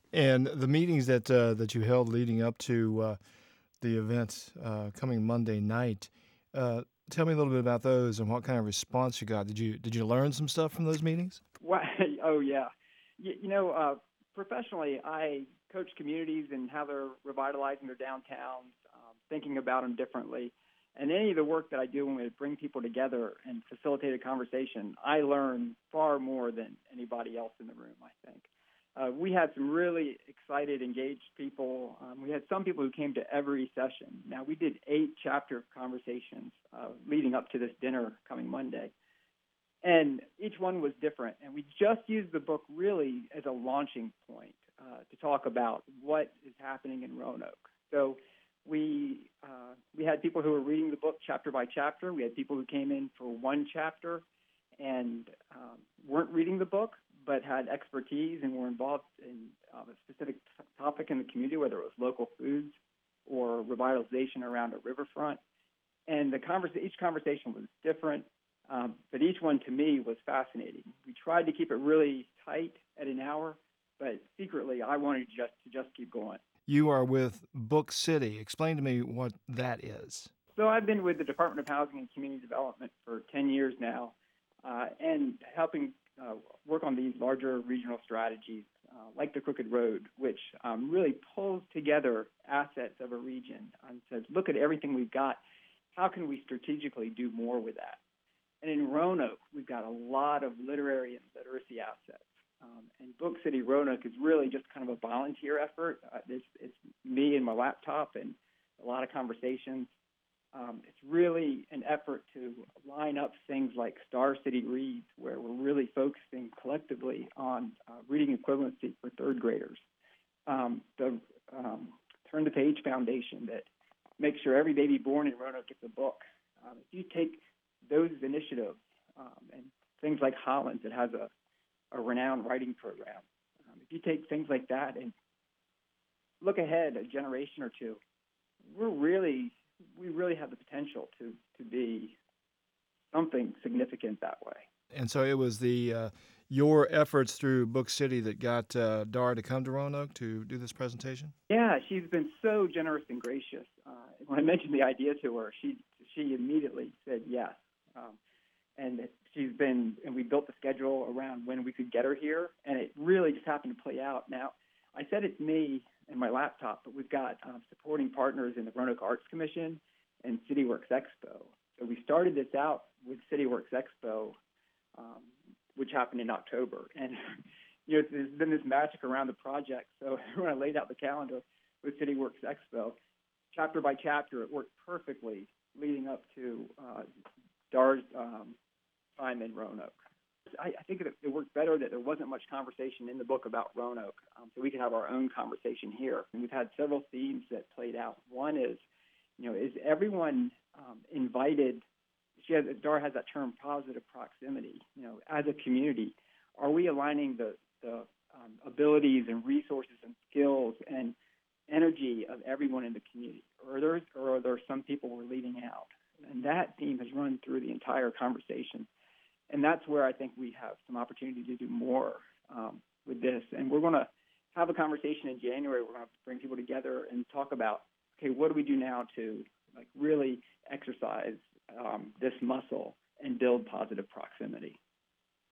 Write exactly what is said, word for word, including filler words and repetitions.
And the meetings that uh, that you held leading up to uh, the event uh, coming Monday night, uh, tell me a little bit about those and what kind of response you got. Did you did you learn some stuff from those meetings? Why, oh yeah, you, you know, uh, professionally, I coach communities and how they're revitalizing their downtowns, um, thinking about them differently. And any of the work that I do when we bring people together and facilitate a conversation, I learn far more than anybody else in the room, I think. Uh, we had some really excited, engaged people. Um, we had some people who came to every session. Now, we did eight chapter conversations uh, leading up to this dinner coming Monday. And each one was different. And we just used the book really as a launching point uh, to talk about what is happening in Roanoke. So we uh, we had people who were reading the book chapter by chapter. We had people who came in for one chapter and um, weren't reading the book, but had expertise and were involved in uh, a specific t- topic in the community, whether it was local foods or revitalization around a riverfront. And the converse- each conversation was different, um, but each one to me was fascinating. We tried to keep it really tight at an hour, but secretly I wanted just to just keep going. You are with Book City. Explain to me what that is. So I've been with the Department of Housing and Community Development for ten years now, uh, and helping uh, work on these larger regional strategies uh, like the Crooked Road, which um, really pulls together assets of a region and says, look at everything we've got. How can we strategically do more with that? And in Roanoke, we've got a lot of literary and literacy assets. Um, and Book City Roanoke is really just kind of a volunteer effort. Uh, it's, it's me and my laptop and a lot of conversations. Um, it's really an effort to line up things like Star City Reads, where we're really focusing collectively on uh, reading equivalency for third graders. Um, the um, Turn the Page Foundation that makes sure every baby born in Roanoke gets a book. Um, if you take those initiatives um, and things like Hollins that has a, a renowned writing program, um, if you take things like that and look ahead a generation or two, we're really we really have the potential to, to be something significant that way. And so it was the uh, your efforts through Book City that got uh, Dara to come to Roanoke to do this presentation? Yeah, she's been so generous and gracious. Uh, when I mentioned the idea to her, she she immediately said yes. Um, and she's been, and we built the schedule around when we could get her here, and it really just happened to play out. Now, I said it's me and my laptop, but we've got um, supporting partners in the Roanoke Arts Commission and CityWorks Expo. So we started this out with CityWorks Expo, um, which happened in October. And, you know, there's been this magic around the project. So when I laid out the calendar with CityWorks Expo, chapter by chapter, it worked perfectly leading up to uh, Dar's um, time in Roanoke. I, I think that it worked better that there wasn't much conversation in the book about Roanoke, um, so we could have our own conversation here. And we've had several themes that played out. One is, you know, is everyone um, invited? She has, Dar has that term, positive proximity. You know, as a community, are we aligning the the um, abilities and resources and skills and energy of everyone in the community, or are there, or are there some people we're leaving out? And that theme has run through the entire conversation. And that's where I think we have some opportunity to do more um, with this. And we're going to have a conversation in January. We're going to bring people together and talk about, okay, what do we do now to like really exercise um, this muscle and build positive proximity?